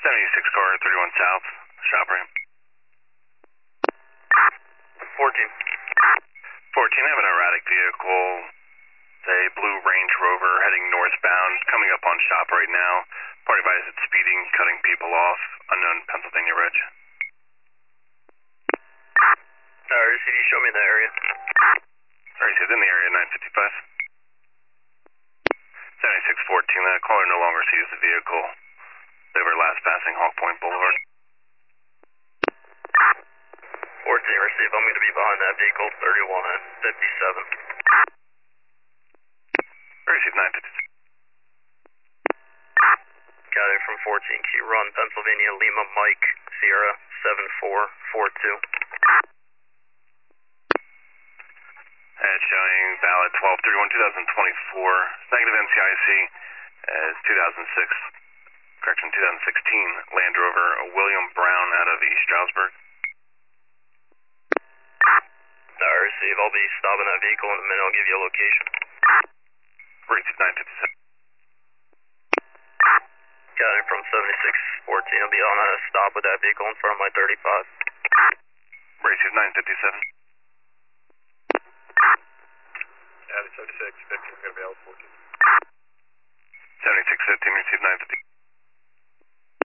76 car, 31 South, shop ramp. 14. 14, I have an erratic vehicle. It's a blue Range Rover heading northbound, coming up on shop right now. Party advised it's speeding, cutting people off, unknown Pennsylvania Reg. RCD, show me the area. Alright, he's in the area, 955. 7614, that caller no longer sees the vehicle. Over last passing Hawk Point Boulevard. 14, receive. I'm going to be behind that vehicle, 31 and 57. Receive 956. Got it from 14, Q Run, Pennsylvania, Lima, Mike, Sierra, 7442. It's showing valid 12/31/2024. Negative NCIC is 2016 Land Rover William Brown out of East Stroudsburg. Receive. I'll be stopping that vehicle in a minute. I'll give you a location. Receive 957. Got it from 7614. I'll be on a stop with that vehicle in front of my 35. Receive 957. Yeah, 76, 15 is going to be out 14. 7615, receive 950.